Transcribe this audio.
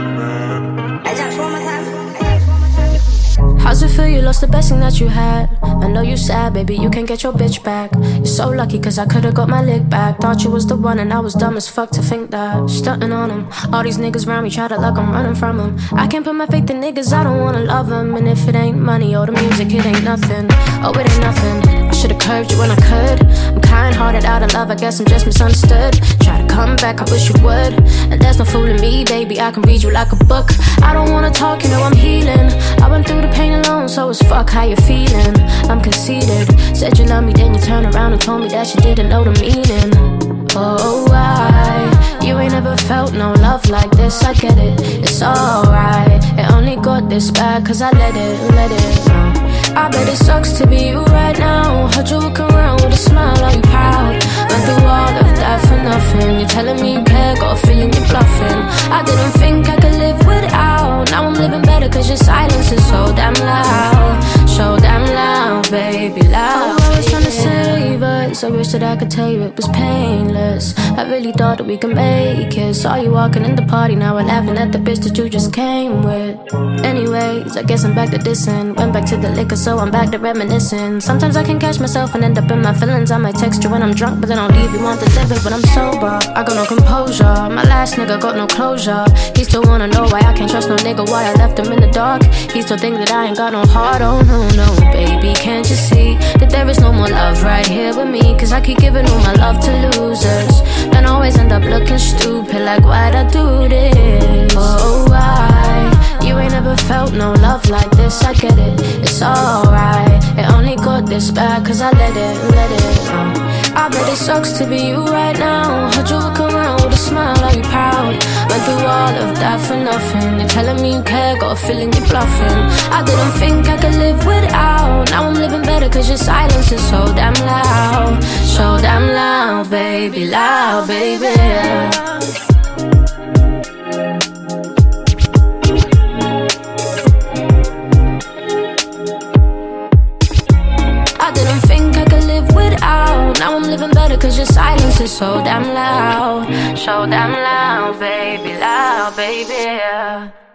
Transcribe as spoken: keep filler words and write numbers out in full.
How's it feel you lost the best thing that you had? I know you sad, baby, you can't get your bitch back. You're so lucky cause I could've got my lick back. Thought you was the one and I was dumb as fuck to think that. Stunting on him, all these niggas around me try to like I'm running from him. I can't put my faith in niggas, I don't wanna love them. And if it ain't money or the music, it ain't nothing. Oh, it ain't nothing. I should've curved you when I could. I'm kind-hearted out of love, I guess I'm just misunderstood. Try to come back, I wish you would. And there's no fooling me, baby, I can read you like a book. I don't wanna talk, you know I'm healing. I went through the pain alone, so it's fuck how you feeling. I'm conceited. Said you love me, then you turned around and told me that you didn't know the meaning. Oh, why? You ain't ever felt no love like this, I get it. It's alright. It only got this bad cause I let it, let it uh. I bet it sucks to be you right now. Heard you walk around with a smile, are you proud? Went through all of that for nothing. You're telling me you care, got a feeling you're bluffing. I didn't think I could live without. Now I'm living better cause your silence is so damn loud. So damn loud, baby, loud. Oh, I was trying to save us. I wish that I could tell you it was painless. I really thought that we could make it. Saw you walking in the party, now we're laughing at the bitch that you just came with. Anyways, I guess I'm back to dissing. Went back to the liquor, so I'm back to reminiscing. Sometimes I can catch myself and end up in my feelings. I might text you when I'm drunk, but then I'll leave you on the liver. But I'm sober, I got no composure. My last nigga got no closure. He still wanna know why I can't trust no nigga, why I left him in the dark. He still think that I ain't got no heart. Oh no, no, baby, can't you see that there is no more love right here with me? Cause I keep giving all my love to losers, then always end up looking stupid, like why'd I do this? Oh, why? You ain't ever felt no love like this, I get it. It's alright. It only got this bad cause I let it, let it uh. I bet it sucks to be you right now. Heard you walk around with a smile, are you proud? Went through all of that for nothing. You're telling me you care, got a feeling you're bluffing. I didn't think I could live without. Now I'm living better cause your silence is so damn loud. So damn loud, baby, loud, baby. I didn't think I could live without. Now I'm living better cause your silence is so damn loud. So damn loud, baby, loud, baby.